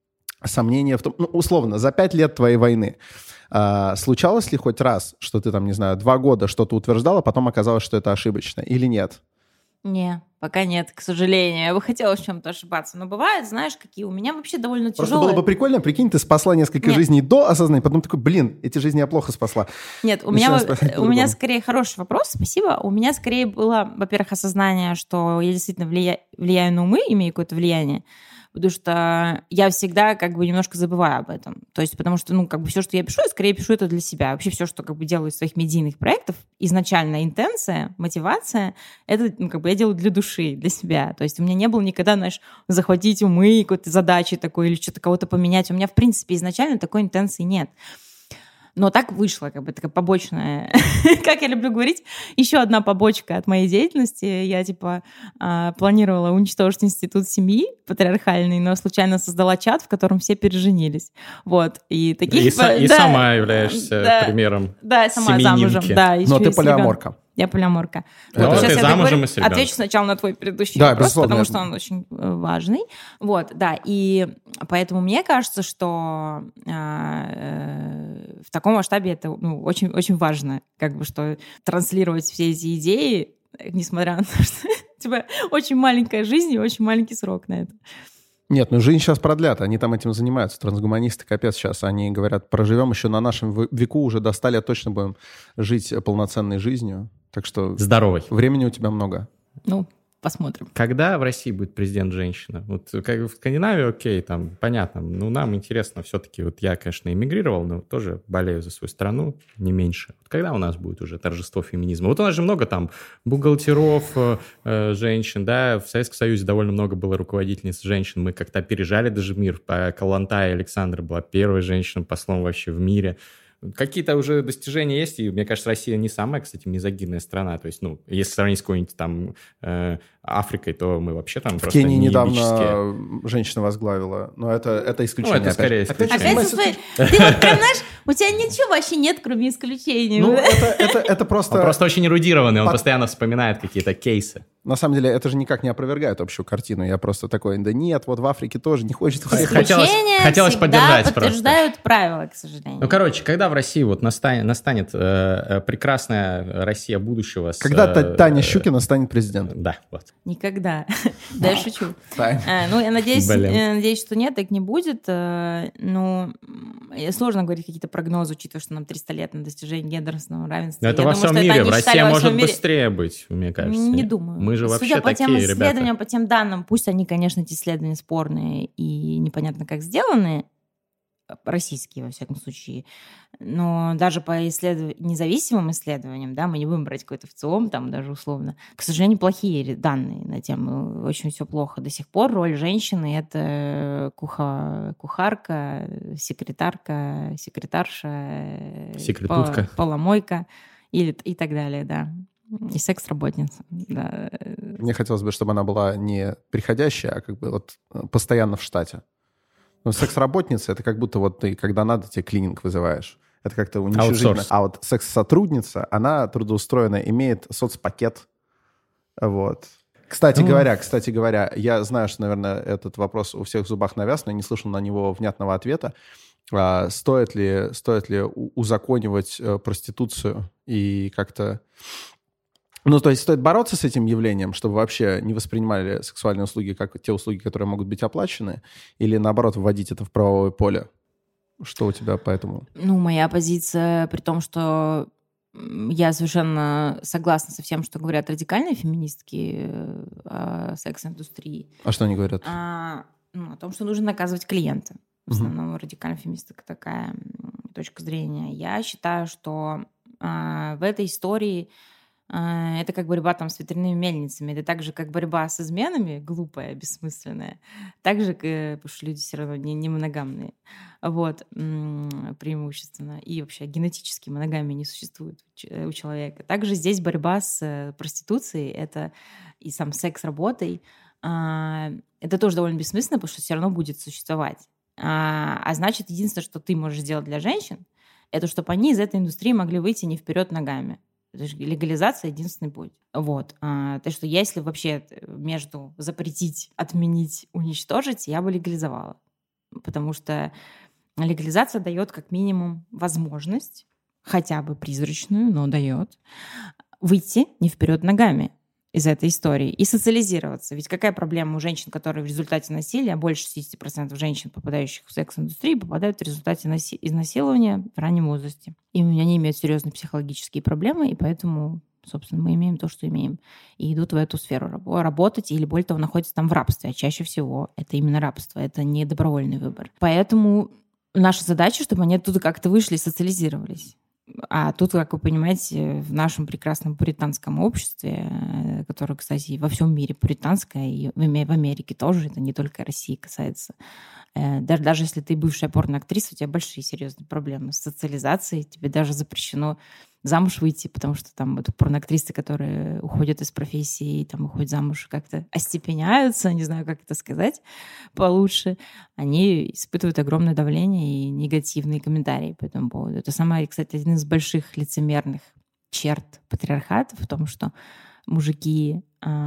в том, условно, за 5 лет твоей войны, случалось ли хоть раз, что ты там, не знаю, 2 года что-то утверждала, потом оказалось, что это ошибочно, или нет? Не, пока нет, к сожалению. Я бы хотела в чем-то ошибаться. Но бывает, знаешь, какие у меня вообще довольно тяжелые. Просто было бы прикольно, прикинь, ты спасла несколько жизней до осознания, потом такой, эти жизни я плохо спасла. Нет, у меня скорее хороший вопрос, спасибо. У меня скорее было, во-первых, осознание, что я действительно влияю на умы, имею какое-то влияние, потому что я всегда как бы немножко забываю об этом. То есть потому что, все, что я пишу, я скорее пишу это для себя. Вообще все, что делаю из своих медийных проектов, изначально интенция, мотивация, это я делаю для души, для себя. То есть у меня не было никогда, захватить умы, какой-то задачи такой или что-то кого-то поменять. У меня, в принципе, изначально такой интенции нет. Но так вышло, такая побочная, как я люблю говорить, еще одна побочка от моей деятельности. Я, планировала уничтожить институт семьи патриархальный, но случайно создала чат, в котором все переженились. Вот. И сама являешься примером. Да, я сама замужем. Да, но ты полиаморка. Я полиаморка. Вот, ты замужем и с ребенком. Отвечу сначала на твой предыдущий вопрос, потому что он очень важный. Вот, да, и поэтому мне кажется, что в таком масштабе это очень, очень важно, что транслировать все эти идеи, несмотря на то, что очень маленькая жизнь и очень маленький срок на это. Нет, жизнь сейчас продлят, они там этим занимаются, трансгуманисты, капец сейчас, они говорят, проживем еще на нашем веку, уже до 100 лет точно будем жить полноценной жизнью, так что... Здоровой. Времени у тебя много. Посмотрим. Когда в России будет президент женщина? Вот как в Скандинавии, окей, там понятно. Нам интересно все-таки. Вот я, конечно, эмигрировал, но тоже болею за свою страну, не меньше. Вот когда у нас будет уже торжество феминизма? Вот у нас же много там бухгалтеров, женщин, да. В Советском Союзе довольно много было руководительниц женщин. Мы как-то опережали даже мир. Калантай Александра была первой женщиной-послом вообще в мире. Какие-то уже достижения есть, и мне кажется, Россия не самая, кстати, мизогинная страна. То есть, если сравнить с какой-нибудь там Африкой, то мы вообще там в просто Кении неебические. недавно женщина возглавила, но это исключение. Это скорее исключение. Опять ты прям, знаешь, у тебя ничего вообще нет, кроме исключений. Это просто... Он просто очень эрудированный, он постоянно вспоминает какие-то кейсы. На самом деле, это же никак не опровергает общую картину. Я просто такой, да нет, вот в Африке тоже не хочется... Хотелось поддержать подтверждают правила, к сожалению. Когда в России настанет прекрасная Россия будущего... Когда Таня Щукина станет президентом. Да, вот. Никогда. Да, я шучу. Я надеюсь, что нет, так не будет. Сложно говорить какие-то прогнозы, учитывая, что нам 300 лет на достижение гендерного равенства. Это во всем мире. Россия может быстрее быть, мне кажется. Не думаю. Мы же вообще Судя по тем такие исследованиям, ребята. по тем данным, пусть они, конечно, эти исследования спорные и непонятно как сделаны, российские, во всяком случае, но даже по независимым исследованиям, да, мы не будем брать какой-то ВЦИОМ, там даже условно, к сожалению, плохие данные на тему, очень все плохо. До сих пор роль женщины — это кухарка, секретарша, секретутка, поломойка и так далее, да. и секс-работница. Да. Мне хотелось бы, чтобы она была не приходящая, а как бы вот постоянно в штате. Но секс-работница — это как будто вот ты, когда надо, тебе клининг вызываешь. Это как-то уничижительно. А вот секс-сотрудница, она трудоустроена, имеет соцпакет. Вот. Кстати говоря, я знаю, что, наверное, этот вопрос у всех в зубах навяз, но я не слышал на него внятного ответа. Стоит ли узаконивать проституцию и как-то... Ну, то есть стоит бороться с этим явлением, чтобы вообще не воспринимали сексуальные услуги как те услуги, которые могут быть оплачены, или, наоборот, вводить это в правовое поле? Что у тебя по этому? Ну, моя позиция, при том, что я совершенно согласна со всем, что говорят радикальные феминистки о секс-индустрии. А что они говорят? О том, что нужно наказывать клиента. В основном радикальная феминистка такая точка зрения. Я считаю, что в этой истории это как борьба там с ветряными мельницами. Это так же, как борьба с изменами, глупая, бессмысленная. Так же, потому что люди все равно не моногамные. Вот, преимущественно. И вообще генетически моногамия не существует у человека. Также здесь борьба с проституцией, это и сам секс-работой. Это тоже довольно бессмысленно, потому что все равно будет существовать. А значит, единственное, что ты можешь сделать для женщин, это чтобы они из этой индустрии могли выйти не вперед ногами. Легализация — единственный путь. Вот. Так что если вообще между запретить, отменить, уничтожить, я бы легализовала. Потому что легализация дает как минимум возможность, хотя бы призрачную, но дает, выйти не вперед ногами из этой истории и социализироваться. Ведь какая проблема у женщин, которые в результате насилия, больше 60% женщин, попадающих в секс-индустрию, попадают в результате изнасилования в раннем возрасте. И они имеют серьезные психологические проблемы, и поэтому, собственно, мы имеем то, что имеем. И идут в эту сферу работать, или более того, находятся там в рабстве. А чаще всего это именно рабство, это не добровольный выбор. Поэтому наша задача, чтобы они оттуда как-то вышли и социализировались. А тут, как вы понимаете, в нашем прекрасном пуританском обществе, которое, кстати, во всем мире пуританское, и в Америке тоже, это не только России касается, даже если ты бывшая порноактриса, у тебя большие серьезные проблемы с социализацией, тебе даже запрещено замуж выйти, потому что там вот порноактрисы, которые уходят из профессии, там уходят замуж, как-то остепеняются, не знаю, как это сказать получше, они испытывают огромное давление и негативные комментарии по этому поводу. Это самая, кстати, один из больших лицемерных черт патриархата в том, что мужики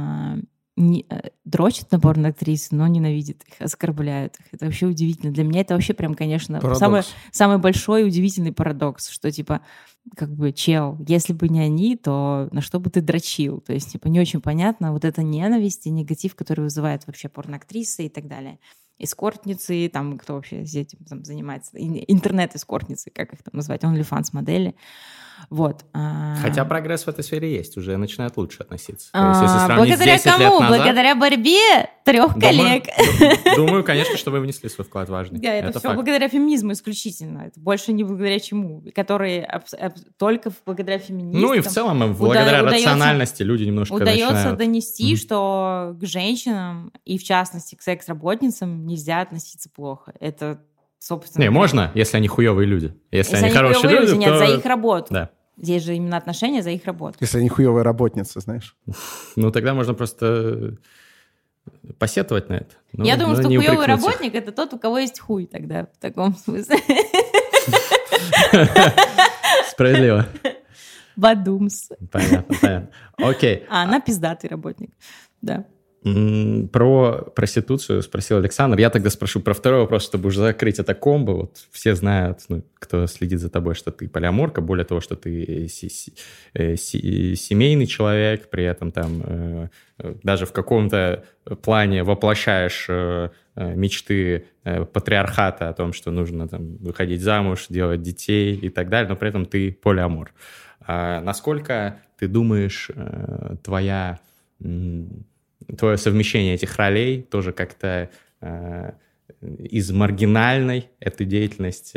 дрочат на порноактрис, но ненавидят их, оскорбляют их. Это вообще удивительно. Для меня это вообще прям, конечно, самый большой и удивительный парадокс, что типа как бы, чел, если бы не они, то на что бы ты дрочил? То есть, типа, не очень понятно вот эта ненависть и негатив, который вызывает вообще порноактрисы и так далее. Эскортницы, там, кто вообще этим там занимается, интернет-эскортницы, как их там назвать, OnlyFans-модели. Вот. Хотя прогресс в этой сфере есть, уже начинают лучше относиться. То есть, если сравнить благодаря 10 лет кому? назад, благодаря борьбе 3 коллег. Думаю, конечно, что вы внесли свой вклад важный. Да, это все факт. Благодаря феминизму исключительно. Это больше не благодаря чему. Которые только благодаря феминизму. Ну и в целом, благодаря рациональности люди немножко удается донести, что к женщинам, и в частности к секс-работницам, нельзя относиться плохо. Это, собственно... Не, можно, если они хуевые люди. Если они хорошие люди, то... Нет, за их работу. Да. Здесь же именно отношения за их работу. Если они хуевые работницы, знаешь. Ну, тогда можно просто посетовать на это. Я думаю, что хуевый работник — это тот, у кого есть хуй тогда, в таком смысле. Справедливо. Бадумс. Понятно. Окей. А она пиздатый работник, да. Про проституцию спросил Александр. Я тогда спрошу про второй вопрос, чтобы уже закрыть это комбо. Вот все знают, кто следит за тобой, что ты полиаморка, более того, что ты семейный человек, при этом там даже в каком-то плане воплощаешь мечты патриархата о том, что нужно там выходить замуж, делать детей и так далее, но при этом ты полиамор. Насколько ты думаешь, твое совмещение этих ролей тоже как-то из маргинальной эту деятельность,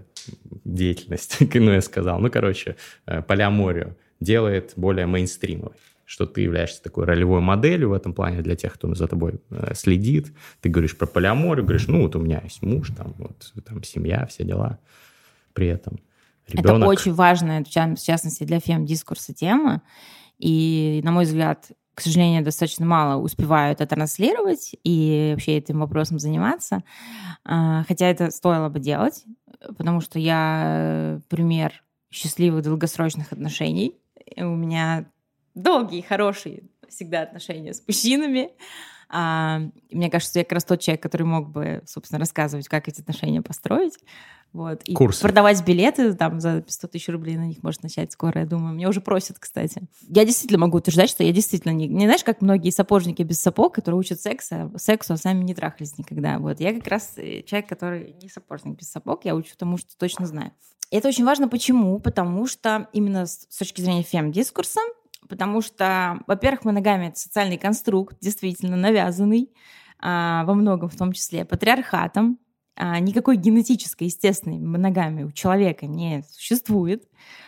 ну, я сказал, полиаморию делает более мейнстримовой, что ты являешься такой ролевой моделью в этом плане для тех, кто за тобой следит. Ты говоришь про полиаморию, говоришь, вот у меня есть муж, там семья, все дела. При этом ребенок... Это очень важная, в частности, для фем-дискурса тема. И, на мой взгляд, к сожалению, достаточно мало успеваю это транслировать и вообще этим вопросом заниматься. Хотя это стоило бы делать, потому что я пример счастливых долгосрочных отношений. У меня долгие, хорошие всегда отношения с мужчинами. Мне кажется, я как раз тот человек, который мог бы, собственно, рассказывать, как эти отношения построить. Вот. И Курсы. Продавать билеты там за 100 тысяч рублей на них может начать скоро, я думаю. Меня уже просят, кстати. Я действительно могу утверждать, что я действительно не знаешь, как многие сапожники без сапог, которые учат сексу, а сами не трахались никогда. Вот. Я как раз человек, который не сапожник без сапог, я учу тому, что точно знаю. И это очень важно. Почему? Потому что именно с точки зрения фем-дискурса, потому что, во-первых, моногамия — это социальный конструкт, действительно навязанный во многом, в том числе патриархатом. Никакой генетической, естественной моногамии у человека не существует.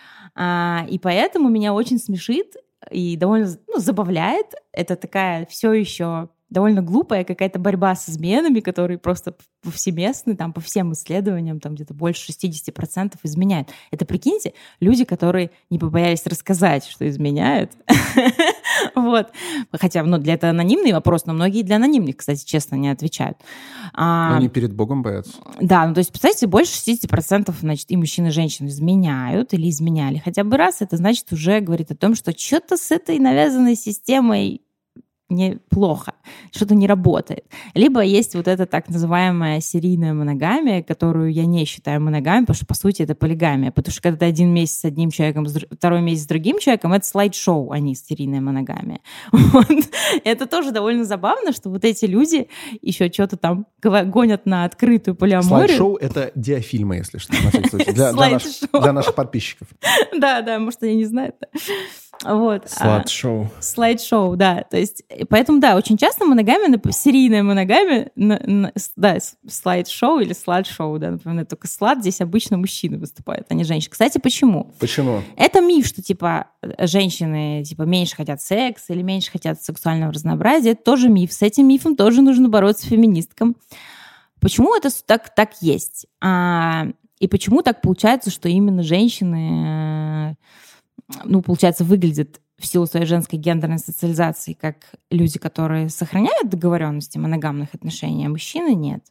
И поэтому меня очень смешит и довольно забавляет. Это такая все еще довольно глупая какая-то борьба с изменами, которые просто повсеместны, там, по всем исследованиям, там где-то больше 60% изменяют. Это, прикиньте, люди, которые не побоялись рассказать, что изменяют. Вот. Хотя, для этого анонимный вопрос, но многие для анонимных, кстати, честно, не отвечают. Они перед Богом боятся. Да, то есть, представьте, больше 60%, значит, и мужчины, и женщины изменяют или изменяли хотя бы раз. Это, значит, уже говорит о том, что что-то с этой навязанной системой неплохо, что-то не работает. Либо есть вот эта так называемая серийная моногамия, которую я не считаю моногамией, потому что, по сути, это полигамия. Потому что когда ты один месяц с одним человеком, второй месяц с другим человеком, это слайд-шоу, а не серийная моногамия. Вот. Это тоже довольно забавно, что вот эти люди еще что-то там гонят на открытую полиаморию. Слайд-шоу — это диафильмы, если что, на всякий случай, для наших подписчиков. Да, может, они не знают. Вот. Слайд-шоу. Слайд-шоу, да. То есть, поэтому, да, очень часто моногамия, серийная моногамия, да, слайд-шоу или слайд-шоу, да, например, только слад здесь обычно мужчины выступают, а не женщины. Кстати, почему? Почему? Это миф, что, женщины, меньше хотят секса или меньше хотят сексуального разнообразия. Это тоже миф. С этим мифом тоже нужно бороться феминисткам. Почему это так есть? И почему так получается, что именно женщины... получается, выглядят в силу своей женской гендерной социализации как люди, которые сохраняют договоренности моногамных отношений, а мужчины нет.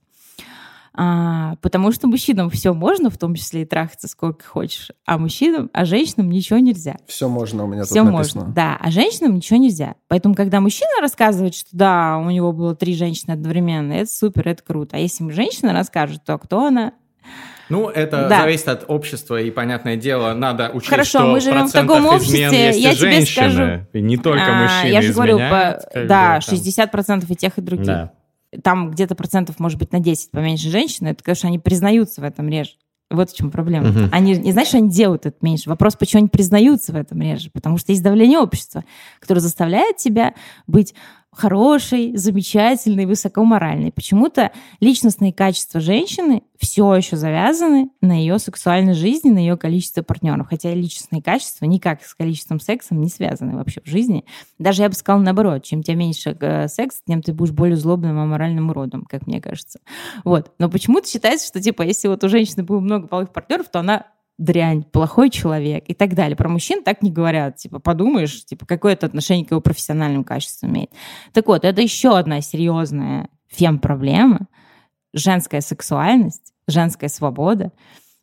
Потому что мужчинам все можно, в том числе и трахаться сколько хочешь, а женщинам ничего нельзя. Все можно, у меня все тут написано. Можно, да, а женщинам ничего нельзя. Поэтому, когда мужчина рассказывает, что да, у него было 3 женщины одновременно, это супер, это круто. А если женщина расскажет, то кто она? Это зависит от общества, и, понятное дело, надо учесть, хорошо, что мы живем в таком обществе, есть я и женщины, тебе скажу, и не только мужчины я же говорю, изменяют. 60% и тех, и других. Да. Там где-то процентов, может быть, на 10 поменьше женщин, это, конечно, они признаются в этом реже. Вот в чем проблема. Угу. Они не знают, что они делают это меньше. Вопрос, почему они признаются в этом реже. Потому что есть давление общества, которое заставляет тебя быть хорошей, замечательной, высокоморальной. Почему-то личностные качества женщины все еще завязаны на ее сексуальной жизни, на ее количество партнеров. Хотя личностные качества никак с количеством секса не связаны вообще в жизни. Даже я бы сказала наоборот. Чем у тебя меньше секса, тем ты будешь более злобным, аморальным уродом, как мне кажется. Вот. Но почему-то считается, что если у женщины было много половых партнеров, то она дрянь, плохой человек и так далее. Про мужчин так не говорят. Подумаешь, какое это отношение к его профессиональным качествам имеет. Так вот, это еще одна серьезная фем-проблема. Женская сексуальность, женская свобода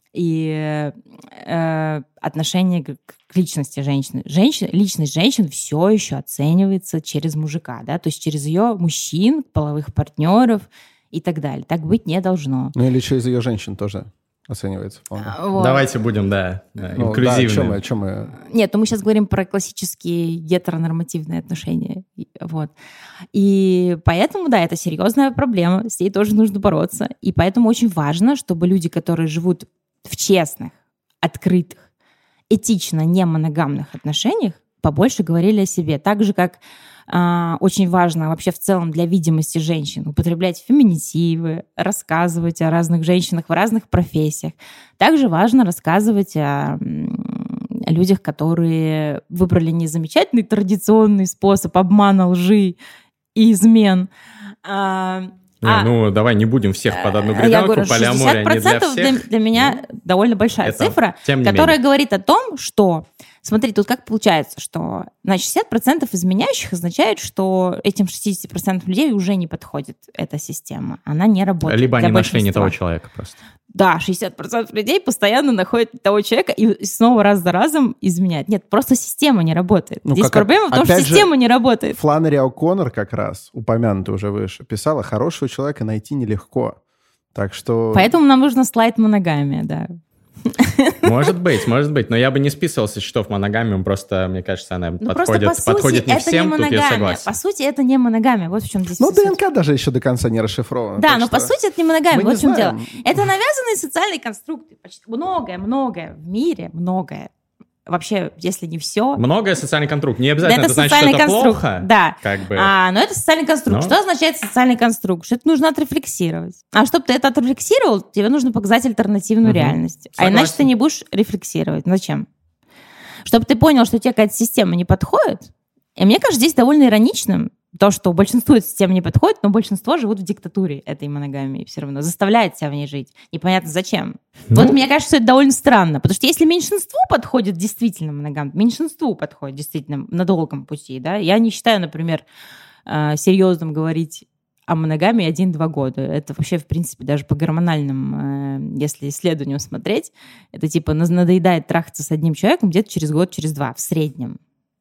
и отношение к личности женщины. Личность женщин все еще оценивается через мужика, да? То есть через ее мужчин, половых партнеров и так далее. Так быть не должно. Или через ее женщин тоже оценивается. Вот. Давайте будем, инклюзивными. О чем мы? Нет, мы сейчас говорим про классические гетеронормативные отношения. Вот. И поэтому, да, это серьезная проблема, с ней тоже нужно бороться. И поэтому очень важно, чтобы люди, которые живут в честных, открытых, этично немоногамных отношениях, побольше говорили о себе. Так же, как очень важно вообще в целом для видимости женщин употреблять феминитивы, рассказывать о разных женщинах в разных профессиях. Также важно рассказывать о людях, которые выбрали не замечательный традиционный способ обмана, лжи и измен. Давай не будем всех под одну гребенку, полиамория не для всех. Для меня довольно большая цифра, которая говорит о том, что Смотри, тут как получается, что, значит, 60% изменяющих означает, что этим 60% людей уже не подходит эта система. Она не работает. Либо они нашли не того человека просто. Да, 60% людей постоянно находят того человека и снова раз за разом изменяют. Нет, просто система не работает. Здесь проблема в том, что система не работает. Фланнери О'Коннор как раз, упомянутый уже выше, писала, хорошего человека найти нелегко. Так что... Поэтому нам нужно слайд моногамия, да. Может быть, но я бы не списывал со счетов моногамию, просто, мне кажется, она подходит не всем, тут я согласен. По сути, это не моногамия, вот в чем здесь. Ну, ДНК даже еще до конца не расшифровано. Да, но по сути это не моногамия, вот в чем дело. Это навязанные социальные конструкты. Многое в мире, многое. Вообще, если не все... Многое социальный конструкт. Не обязательно это значит, что это плохо. Да. Как бы. Но это социальный конструкт. Что означает социальный конструкт? Что это нужно отрефлексировать. А чтобы ты это отрефлексировал, тебе нужно показать альтернативную реальность. Согласен. А иначе ты не будешь рефлексировать. Зачем? Чтобы ты понял, что тебе какая-то система не подходит. И мне кажется, здесь довольно ироничным то, что большинству эта система не подходит, но большинство живут в диктатуре этой моногамии все равно, заставляет себя в ней жить. Непонятно зачем. Вот мне кажется, это довольно странно, потому что если меньшинству подходит действительно моногам, меньшинству подходит действительно на долгом пути, да, я не считаю, например, серьезным говорить о моногамии 1-2 года. Это вообще, в принципе, даже по гормональным, если исследованиям смотреть, это типа надоедает трахаться с одним человеком где-то через год, через 2, в среднем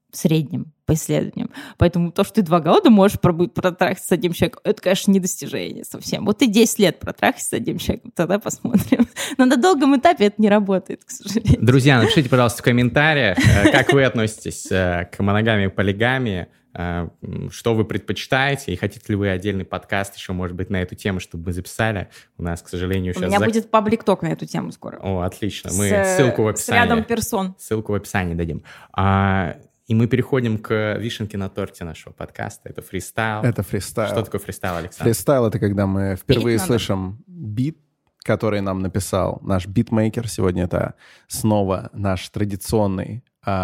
по исследованиям. Поэтому то, что ты 2 года можешь протрахаться с одним человеком, это, конечно, не достижение совсем. Вот ты 10 лет протрахайся с одним человеком, тогда посмотрим. Но на долгом этапе это не работает, к сожалению. Друзья, напишите, пожалуйста, в комментариях, как вы относитесь к моногамии и полигамии, что вы предпочитаете, и хотите ли вы отдельный подкаст еще, может быть, на эту тему, чтобы мы записали. У нас, к сожалению, сейчас... У меня будет паблик-ток на эту тему скоро. О, отлично. Мы ссылку в описании. С рядом персон. Ссылку в описании дадим. И мы переходим к вишенке на торте нашего подкаста. Это фристайл. Это фристайл. Что такое фристайл, Александр? Фристайл — это когда мы впервые слышим бит, который нам написал наш битмейкер. Сегодня это снова наш традиционный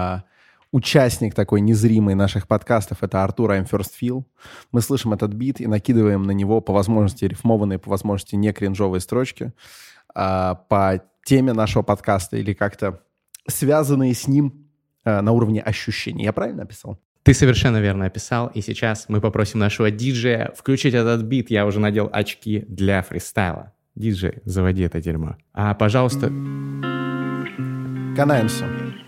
участник такой незримый наших подкастов. Это Артур I'm First Feel. Мы слышим этот бит и накидываем на него по возможности рифмованные, по возможности не кринжовые строчки по теме нашего подкаста или как-то связанные с ним на уровне ощущений. Я правильно описал? Ты совершенно верно описал. И сейчас мы попросим нашего диджея включить этот бит. Я уже надел очки для фристайла. Диджей, заводи это дерьмо. Пожалуйста. Канаемся.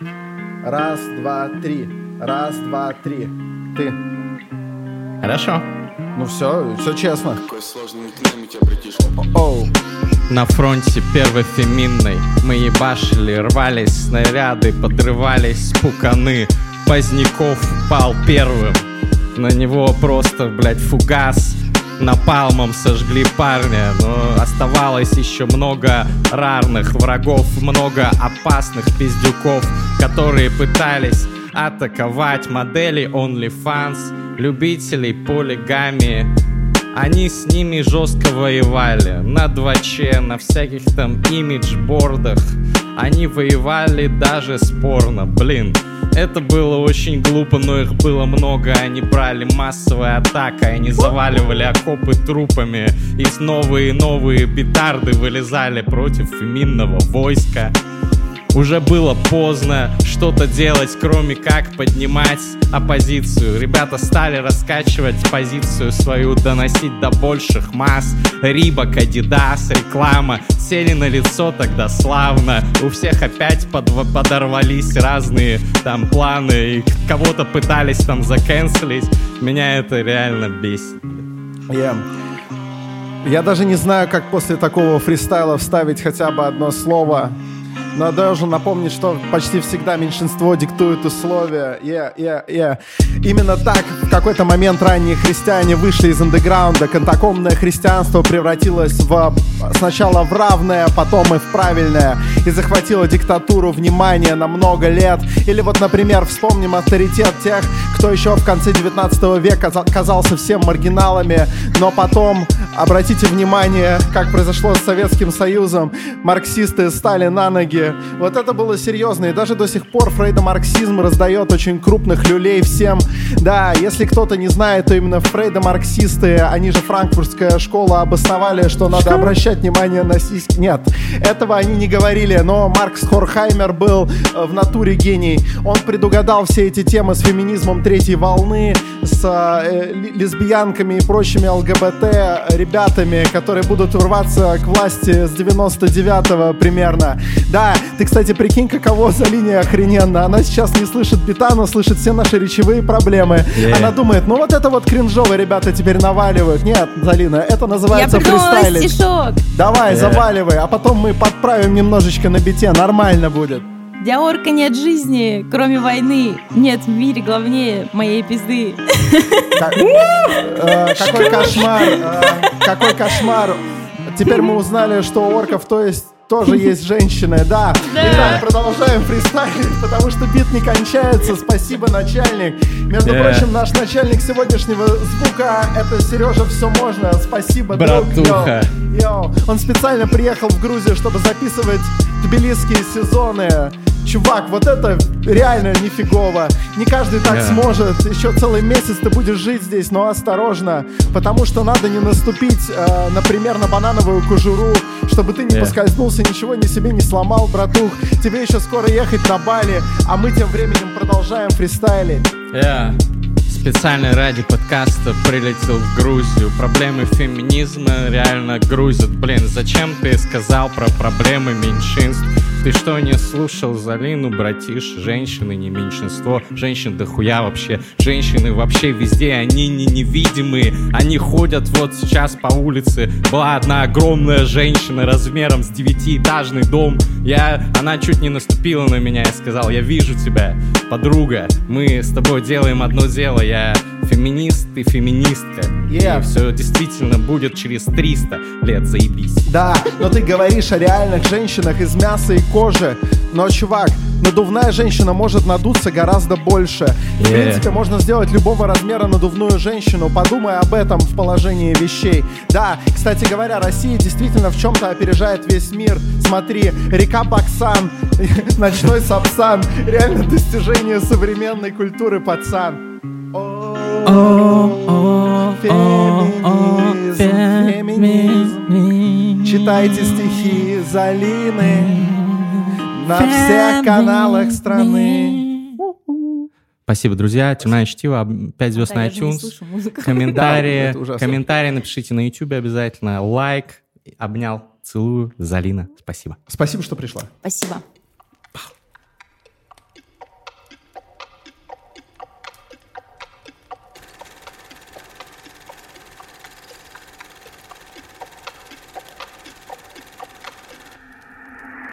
1, 2, 3. 1, 2, 3. Ты. Хорошо. Ну все честно. Какой сложный ритм у тебя, братишка. Оу. На фронте первой феминной мы ебашили, рвались снаряды, подрывались пуканы. Поздняков упал первым, на него просто, блядь, фугас. Напалмом сожгли парня, но оставалось еще много рарных врагов, много опасных пиздюков, которые пытались атаковать модели OnlyFans, любителей полигамии. Они с ними жестко воевали на 2Ч, на всяких там имиджбордах. Они воевали даже спорно, блин. Это было очень глупо, но их было много. Они брали массовой атакой, они заваливали окопы трупами. И новые и новые петарды вылезали против феминного войска. Уже было поздно что-то делать, кроме как поднимать оппозицию. Ребята стали раскачивать позицию свою, доносить до больших масс. Рибок, Адидас, реклама сели на лицо тогда славно. У всех опять подорвались разные там планы, и кого-то пытались там закэнселить. Меня это реально бесит. Я даже не знаю, как после такого фристайла вставить хотя бы одно слово. Но должен напомнить, что почти всегда меньшинство диктует условия. Именно так в какой-то момент ранние христиане вышли из андеграунда. Катакомбное христианство превратилось сначала в равное, потом и в правильное. И захватило диктатуру внимания на много лет. Или вот, например, вспомним авторитет тех, кто еще в конце 19 века казался всем маргиналами. Но потом, обратите внимание, как произошло с Советским Союзом. Марксисты стали на ноги, люди. Вот это было серьезно. И даже до сих пор фрейдомарксизм раздает очень крупных люлей всем. Да, если кто-то не знает, то именно фрейдомарксисты, они же франкфуртская школа, обосновали, что надо обращать внимание на сиськи. Нет, этого они не говорили, но Маркс Хорхаймер был в натуре гений. Он предугадал все эти темы с феминизмом третьей волны, с лесбиянками и прочими ЛГБТ ребятами, которые будут рваться к власти с 99-го примерно. Да, ты, кстати, прикинь, каково Залине охрененно. Она сейчас не слышит бита, но слышит все наши речевые проблемы. Она думает, ну вот это вот кринжово ребята теперь наваливают. Нет, Залина, это называется фристайлинг. Я придумала стишок. Давай, заваливай, а потом мы подправим немножечко на бите, нормально будет. Для орка нет жизни, кроме войны. Нет в мире главнее моей пизды. Какой кошмар, какой кошмар. Теперь мы узнали, что у орков, то есть, тоже есть женщины, да. Итак, продолжаем фристайлить, потому что бит не кончается. Спасибо, начальник. Между прочим, наш начальник сегодняшнего звука — это Сережа Все Можно. Спасибо, братуха. Йоу. Он специально приехал в Грузию, чтобы записывать тбилисские сезоны. Чувак, вот это реально нифигово. Не каждый так сможет. Еще целый месяц ты будешь жить здесь, но осторожно, потому что надо не наступить, например, на банановую кожуру, чтобы ты не поскользнулся, ничего ни себе не сломал, братух. Тебе еще скоро ехать на Бали, а мы тем временем продолжаем фристайлить. Специально ради подкаста прилетел в Грузию. Проблемы феминизма реально грузят. Блин, зачем ты сказал про проблемы меньшинств? Ты что, не слушал Залину, братиш? Женщины не меньшинство. Женщин дохуя вообще. Женщины вообще везде, они не невидимые. Они ходят вот сейчас по улице. Была одна огромная женщина размером с 9-этажный дом. Она чуть не наступила на меня. Я сказал, я вижу тебя, подруга. Мы с тобой делаем одно дело. Я феминист, ты феминистка. И все действительно будет через 300 лет, заебись. Да, но ты говоришь о реальных женщинах из мяса и кожи. Но, чувак, надувная женщина может надуться гораздо больше. В принципе, можно сделать любого размера надувную женщину. Подумай об этом в положении вещей. Да, кстати говоря, Россия действительно в чем-то опережает весь мир. Смотри, река Баксан, ночной Сапсан. Реально достижение современной культуры, пацан. Феминизм. Читайте стихи Залины на всех каналах страны. Спасибо, друзья. Темное чтиво, 5 звезд на iTunes. Комментарии напишите на YouTube обязательно. Лайк. Обнял, целую. Залина, спасибо. Спасибо, что пришла. Спасибо.